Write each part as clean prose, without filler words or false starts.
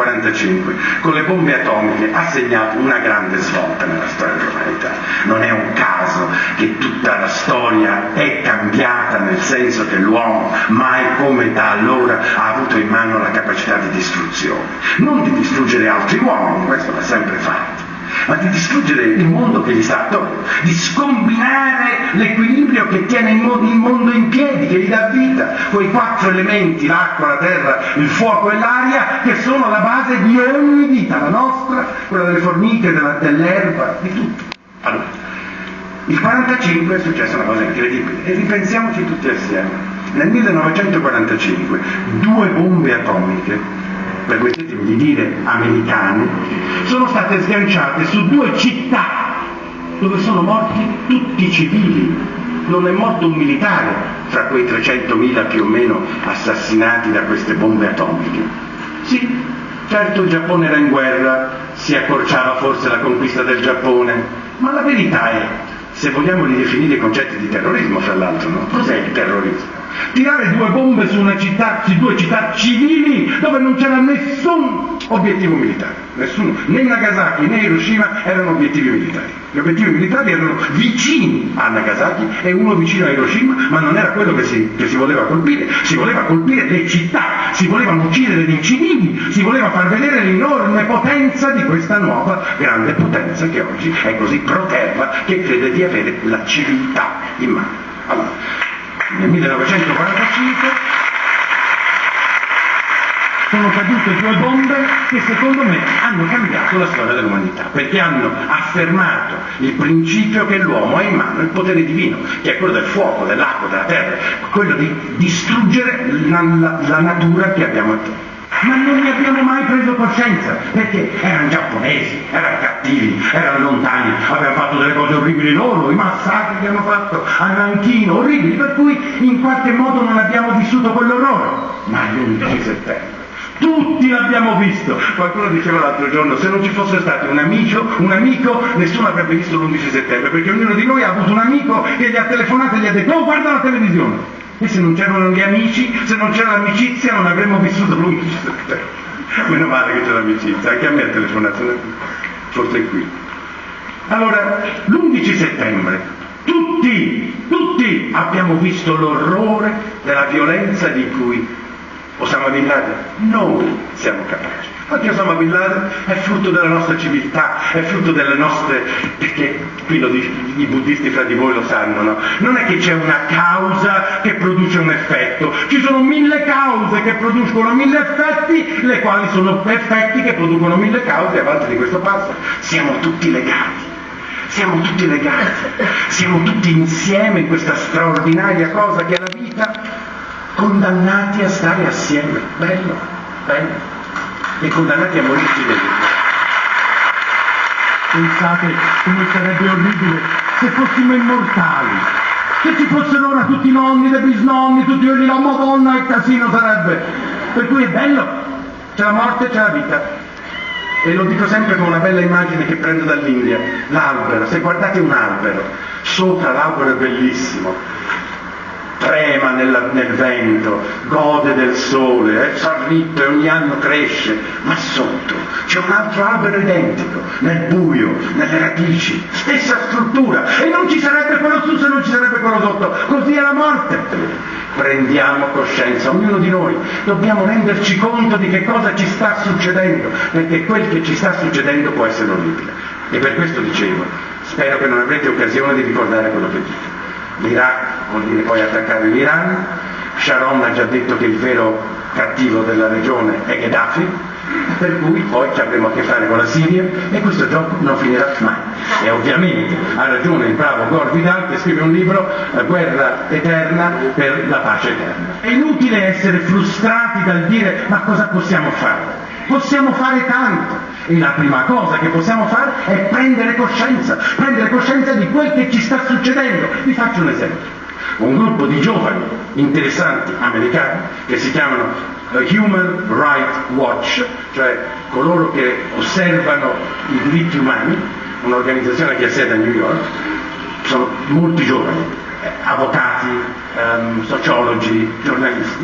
1945 con le bombe atomiche ha segnato una grande svolta nella storia dell'umanità. Non è un caso che tutta la storia è cambiata, nel senso che l'uomo mai come da allora ha avuto in mano la capacità di distruzione, non di distruggere altri uomini, questo l'ha sempre fatto, ma di distruggere il mondo che gli sta attorno, di scombinare l'equilibrio che tiene il mondo in piedi, che gli dà vita, quei 4 elementi, l'acqua, la terra, il fuoco e l'aria, che sono la base di ogni vita, la nostra, quella delle formiche, dell'erba, di tutto. Allora, il 45 è successa una cosa incredibile, e ripensiamoci tutti assieme. Nel 1945 2 bombe atomiche, permettetemi di dire americane, sono state sganciate su 2 città dove sono morti tutti i civili. Non è morto un militare fra quei 300.000 più o meno assassinati da queste bombe atomiche. Sì, certo il Giappone era in guerra, si accorciava forse la conquista del Giappone, ma la verità è, se vogliamo ridefinire i concetti di terrorismo, fra l'altro, no? Cos'è il terrorismo? Tirare 2 bombe su una città, su 2 città civili dove non c'era nessun obiettivo militare, nessuno, né Nagasaki né Hiroshima erano obiettivi militari. Gli obiettivi militari erano vicini a Nagasaki e uno vicino a Hiroshima, ma non era quello che si voleva colpire le città, si volevano uccidere dei civili, si voleva far vedere l'enorme potenza di questa nuova grande potenza che oggi è così proterva, che crede di avere la civiltà in mano. Allora, nel 1945 sono cadute 2 bombe che secondo me hanno cambiato la storia dell'umanità, perché hanno affermato il principio che l'uomo ha in mano il potere divino, che è quello del fuoco, dell'acqua, della terra, quello di distruggere la natura che abbiamo attorno. Ma non ne abbiamo mai preso coscienza, perché erano giapponesi, erano cattivi, erano lontani, avevano fatto delle cose orribili loro, i massacri che hanno fatto a Nanchino, orribili, per cui in qualche modo non abbiamo vissuto quell'orrore. Ma l'11 settembre, tutti l'abbiamo visto. Qualcuno diceva l'altro giorno, se non ci fosse stato un amico, nessuno avrebbe visto l'11 settembre, perché ognuno di noi ha avuto un amico che gli ha telefonato e gli ha detto, oh guarda la televisione. E se non c'erano gli amici, se non c'era l'amicizia, non avremmo vissuto l'11 settembre. Meno male che c'è l'amicizia, anche a me ha telefonato, forse è qui. Allora, l'11 settembre, tutti abbiamo visto l'orrore della violenza di cui Osama Bin Laden, noi siamo capaci. Anche Osama Bin Laden è frutto della nostra civiltà, è frutto delle nostre, perché qui i buddisti fra di voi lo sanno, no? Non è che c'è una causa che produce un effetto, ci sono 1000 cause che producono 1000 effetti, le quali sono effetti che producono 1000 cause, e avanti di questo passo siamo tutti legati. Siamo tutti legati, siamo tutti insieme in questa straordinaria cosa che è la vita, condannati a stare assieme, bello, e condannati a morirci dentro. Pensate come sarebbe orribile se fossimo immortali, se ci fossero ora tutti i nonni, dei bisnonni, tutti quelli, la Madonna, il casino sarebbe. Per cui è bello, c'è la morte e c'è la vita. E lo dico sempre con una bella immagine che prendo dall'India, l'albero, se guardate un albero, sopra l'albero è bellissimo, trema nel vento, gode del sole, è sarritto e ogni anno cresce, ma sotto c'è un altro albero identico, nel buio, nelle radici, stessa struttura, e non ci sarebbe quello su se non ci sarebbe quello sotto, così è la morte. Prendiamo coscienza, ognuno di noi, dobbiamo renderci conto di che cosa ci sta succedendo, perché quel che ci sta succedendo può essere orribile. E per questo dicevo, spero che non avrete occasione di ricordare quello che dico. L'Iraq vuol dire poi attaccare l'Iran, Sharon ha già detto che il vero cattivo della regione è Gheddafi, per cui poi ci avremo a che fare con la Siria e questo gioco non finirà mai. E ovviamente ha ragione il bravo Gore Vidal che scrive un libro, Guerra eterna per la pace eterna. È inutile essere frustrati dal dire ma cosa possiamo fare? Possiamo fare tanto. E la prima cosa che possiamo fare è prendere coscienza di quel che ci sta succedendo. Vi faccio un esempio. Un gruppo di giovani interessanti americani che si chiamano Human Rights Watch, cioè coloro che osservano i diritti umani, un'organizzazione che ha sede a New York, sono molti giovani, avvocati, sociologi, giornalisti,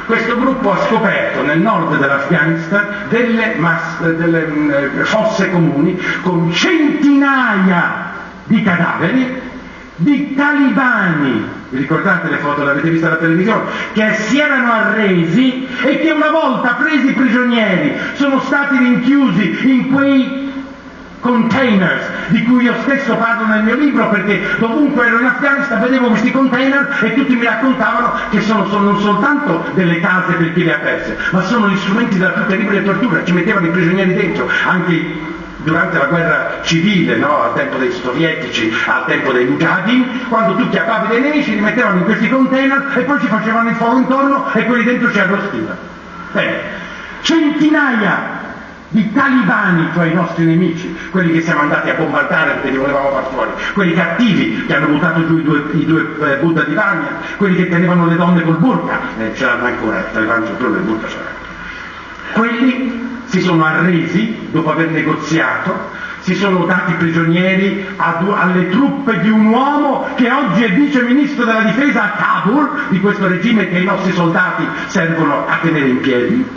questo gruppo ha scoperto nel nord dell'Afghanistan delle fosse comuni con centinaia di cadaveri di talibani, vi ricordate le foto, l'avete vista alla televisione, che si erano arresi e che una volta presi prigionieri sono stati rinchiusi in quei containers di cui io stesso parlo nel mio libro, perché dovunque ero in Afghanistan vedevo questi container e tutti mi raccontavano che sono non soltanto delle case per chi le ha perse, ma sono gli strumenti della più terribile tortura, ci mettevano i prigionieri dentro, anche durante la guerra civile, no? Al tempo dei sovietici, al tempo dei mujahideen, quando tu chiappavi dei nemici, li mettevano in questi container e poi ci facevano il fuoco intorno e quelli dentro ci arrostivano. Bene, centinaia di talibani, cioè i nostri nemici, quelli che siamo andati a bombardare perché li volevamo far fuori, quelli cattivi che hanno buttato giù i due Buddha di Vanya, quelli che tenevano le donne col burqa, ce l'hanno ancora, il talibano c'è il burqa, quelli si sono arresi dopo aver negoziato, si sono dati prigionieri alle truppe di un uomo che oggi è vice ministro della difesa a Kabul, di questo regime che i nostri soldati servono a tenere in piedi.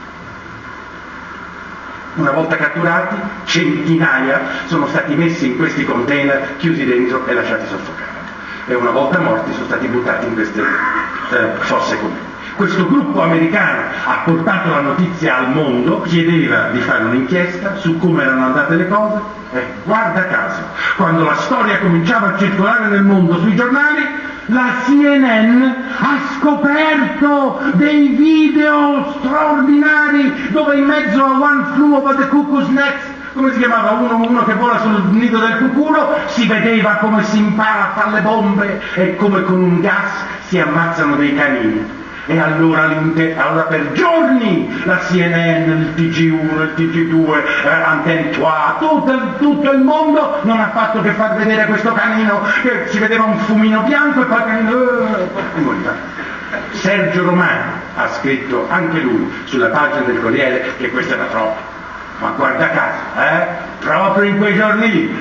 Una volta catturati, centinaia sono stati messi in questi container, chiusi dentro e lasciati soffocare. E una volta morti sono stati buttati in queste fosse comuni. Questo gruppo americano ha portato la notizia al mondo, chiedeva di fare un'inchiesta su come erano andate le cose e guarda caso, quando la storia cominciava a circolare nel mondo sui giornali, la CNN ha scoperto dei video straordinari dove in mezzo a One Flew Over the Cuckoo's Nest, come si chiamava, uno che vola sul nido del cuculo, si vedeva come si impara a fare le bombe e come con un gas si ammazzano dei canini. E allora per giorni la CNN, il TG1, il TG2, Antenne 3, tutto il mondo non ha fatto che far vedere questo canino che si vedeva un fumino bianco e poi il canino moriva. Sergio Romano ha scritto anche lui sulla pagina del Corriere che questo era troppo, ma guarda caso, proprio in quei giorni lì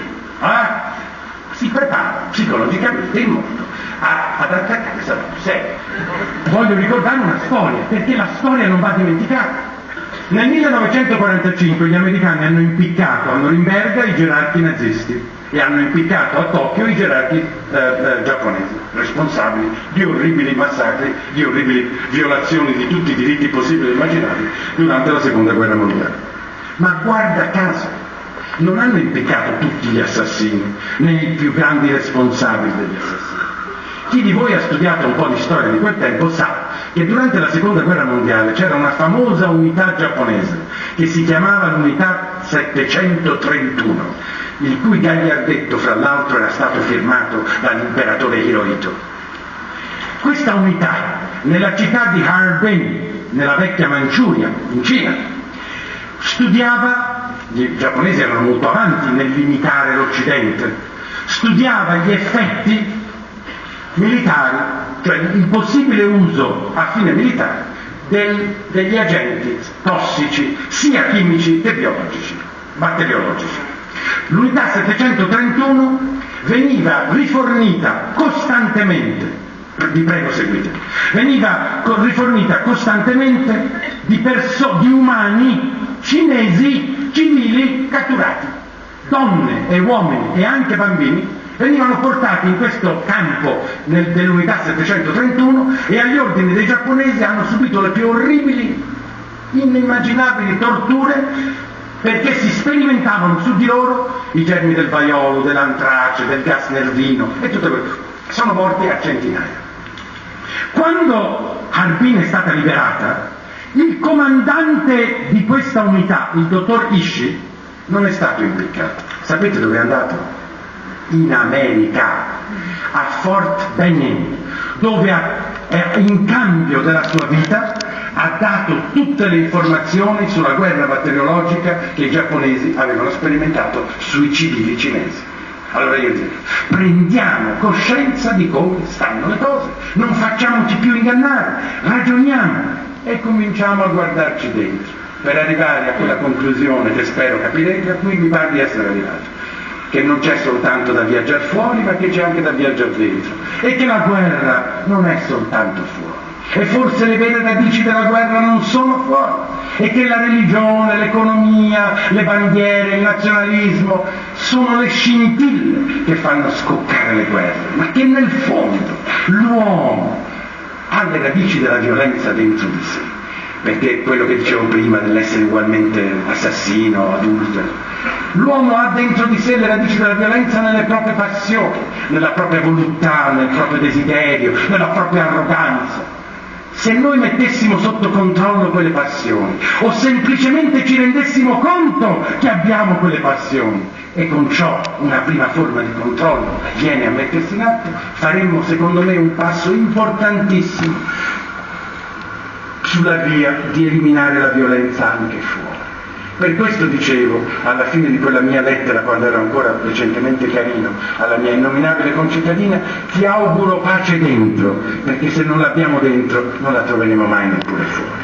si prepara psicologicamente il mondo ad attaccare Saddam Hussein. Voglio ricordare una storia, perché la storia non va dimenticata. Nel 1945 gli americani hanno impiccato a Norimberga i gerarchi nazisti e hanno impiccato a Tokyo i gerarchi giapponesi, responsabili di orribili massacri, di orribili violazioni di tutti i diritti possibili e immaginabili durante la seconda guerra mondiale. Ma guarda caso, non hanno impiccato tutti gli assassini, né i più grandi responsabili degli assassini. Chi di voi ha studiato un po' di storia di quel tempo sa che durante la seconda guerra mondiale c'era una famosa unità giapponese che si chiamava l'unità 731, il cui gagliardetto fra l'altro era stato firmato dall'imperatore Hirohito. Questa unità nella città di Harbin, nella vecchia Manciuria, in Cina, studiava, i giapponesi erano molto avanti nell'imitare l'Occidente, studiava gli effetti militari, cioè il possibile uso a fine militare degli agenti tossici, sia chimici che biologici, batteriologici. L'unità 731 veniva rifornita costantemente, vi prego seguite, veniva rifornita costantemente di umani cinesi civili catturati, donne e uomini e anche bambini venivano portati in questo campo dell'unità 731 e agli ordini dei giapponesi hanno subito le più orribili, inimmaginabili torture perché si sperimentavano su di loro i germi del vaiolo, dell'antrace, del gas nervino e tutto questo. Sono morti a centinaia. Quando Harbin è stata liberata, il comandante di questa unità, il dottor Ishii, non è stato impiccato. Sapete dove è andato? In America, a Fort Benning, dove in cambio della sua vita ha dato tutte le informazioni sulla guerra batteriologica che i giapponesi avevano sperimentato sui civili cinesi. Allora io dico, prendiamo coscienza di come stanno le cose, non facciamoci più ingannare, ragioniamo e cominciamo a guardarci dentro per arrivare a quella conclusione che spero capirete, a cui mi pare di essere arrivati, che non c'è soltanto da viaggiare fuori ma che c'è anche da viaggiare dentro e che la guerra non è soltanto fuori, E forse le vere radici della guerra non sono fuori, e che la religione, l'economia, le bandiere, il nazionalismo sono le scintille che fanno scoccare le guerre, ma che nel fondo l'uomo ha le radici della violenza dentro di sé, perché quello che dicevo prima dell'essere ugualmente assassino, adultero, l'uomo ha dentro di sé le radici della violenza nelle proprie passioni, nella propria voluttà, nel proprio desiderio, nella propria arroganza. Se noi mettessimo sotto controllo quelle passioni, o semplicemente ci rendessimo conto che abbiamo quelle passioni, e con ciò una prima forma di controllo viene a mettersi in atto, faremmo secondo me un passo importantissimo sulla via di eliminare la violenza anche fuori. Per questo dicevo, alla fine di quella mia lettera, quando ero ancora recentemente carino, alla mia innominabile concittadina, ti auguro pace dentro, perché se non l'abbiamo dentro non la troveremo mai neppure fuori.